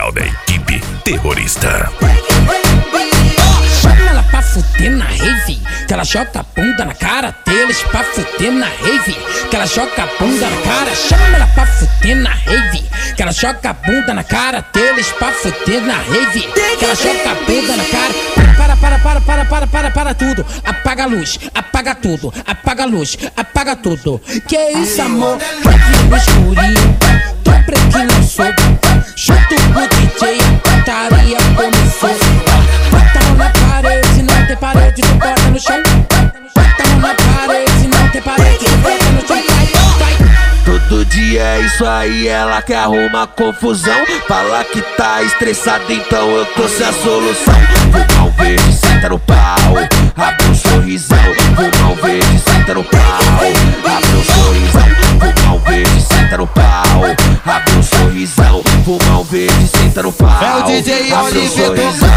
oficial da equipe terrorista. Chama ela pra fuder na rave, que ela joga a bunda na cara deles pra fuder na rave, que ela joga a bunda na cara. Chama ela pra fuder na rave, que ela joga a bunda na cara deles pra fuder na rave, que ela joga a bunda na cara. Para tudo, apaga a luz, apaga tudo, apaga a luz, apaga tudo. Que isso, amor? Rave no escurinho, tô pretinho, não sou. Junto com o DJ, a putaria começou. Bota a mão na parede, não tem parede, tu bota no chão. Bota a mão na parede, não tem parede, tu bota no chão. Todo dia é isso aí, ela quer arrumar confusão. Fala que tá estressada, então eu trouxe a solução. Fumar um verde, senta no pau, abre um sorrisão. Fumar um verde, senta no pau, abre um sorrisão. Fumar um verde, senta no pau, abre um sorrisão. Fumar um verde, senta no pau, é o DJ abre um Oliver sorrisão.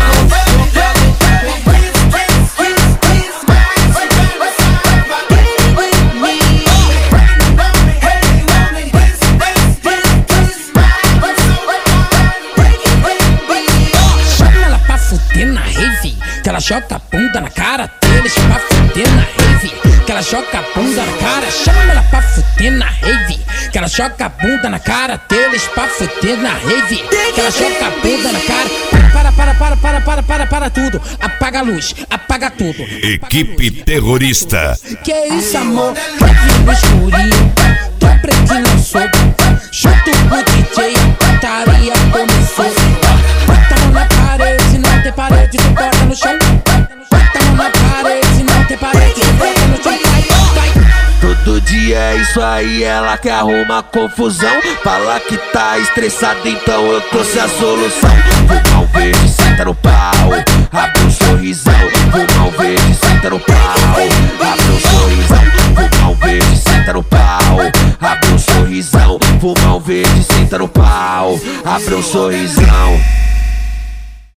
Que ela joga a bunda na cara deles pra fuder na rave, que ela joga a bunda na cara. Chama ela pra fuder na rave, que ela joga a bunda na cara deles pra fuder na rave, que ela joga a bunda na cara. Para tudo, apaga a luz, apaga tudo. Equipe terrorista. Que isso, amor? Rave no escurinho, tô pretinho, não sou. Junto com o DJ, a putaria começou. Bota a mão na parede, não tem parede, tu bota no chão. Bota a mão na parede, não tem parede, tu bota no chão. Todo dia é isso aí, ela quer arrumar confusão. Fala que tá estressada, então eu trouxe a solução. Fumar um verde, senta no pau, abre um sorrisão. Fumar um verde, senta no pau, abre um sorrisão. Fumar um verde, senta no pau, abre um sorrisão. Fumar um verde, senta no pau, abre um sorrisão.